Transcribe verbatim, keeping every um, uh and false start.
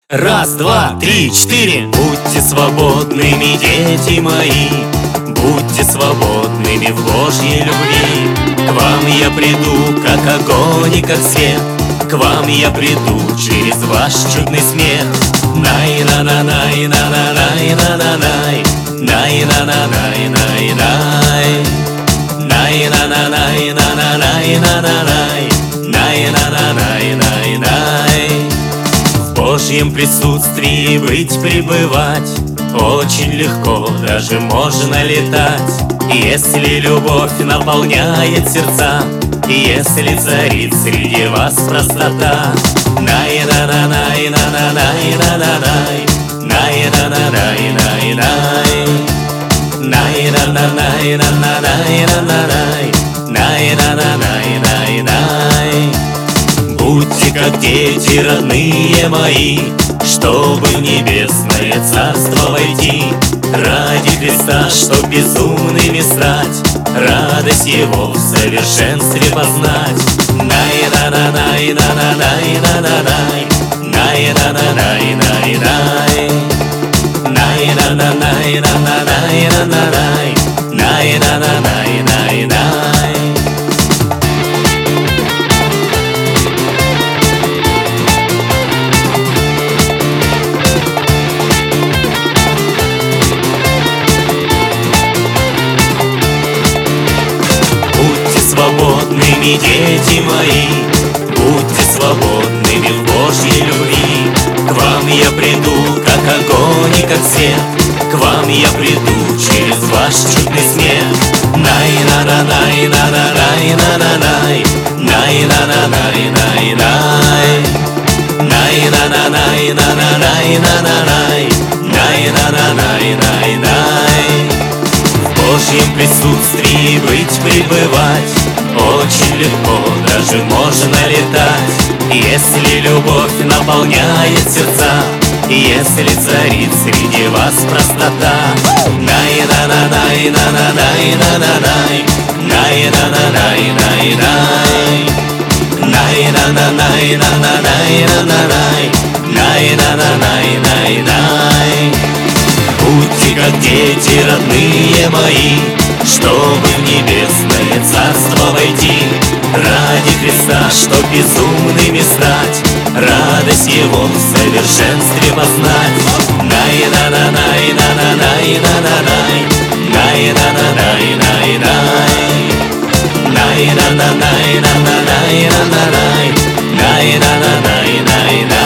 Раз, два, три, четыре. Будьте свободными, дети мои, будьте свободными в Божьей любви. К вам я приду, как огонь и как свет, к вам я приду через ваш чудный смех. Най-на-на-най-на-на-най-на-на-най, най-на-на-най-най-най, най-на-на-най-на-на-най-на-на-най, най-на-на-най-най-най. В Божьем присутствии быть, пребывать очень легко, даже можно летать. Если любовь наполняет сердца, если царит среди вас простота. Най-на-на-най-на-на-най-на-на-най, най-на-на-най-най-най, най-на-на-най-на-на-най-на-на-най, най-на-на-най-най-най. Будьте как дети, родные мои, чтобы в небесное царство войти. Ради Христа, чтоб безумными стать, радость Его в совершенстве познать. Най-на-на-най-на-на-най-на-на-най, най-на-на-най-най-най, най-на-на-най-на-на-най-на-на-най, най-на-на-най-най-най. Свободными, дети мои, будьте свободными в Божьей любви. К вам я приду, как огонь и как свет, к вам я приду через ваш чудный смех. Най-на-на-най-на-на-най-на-на-най, най-на-на-най-най-най, най-на-на-най-на-на-най-на-на-най, най-на-на-най-най-най. В Божьем присутствии быть, пребывать очень легко, даже можно летать. Если любовь наполняет сердца, если царит среди вас простота. Най-на-на-най-на-на-най-на-на-най, най-на-на-най-най-най, най-на-на-най-на-на-най-на-на-най, най-на-на-най-най-най. Будьте как дети, родные мои, чтобы в небесное царство войти. Ради Христа, чтоб безумными стать, радость Его в совершенстве познать. Най-на-на-най-на-на-най-на-на-най, най-на-на-най-най-най, най-на-на-най-на-на-най-на-на-най, най-на-на-най-най-най.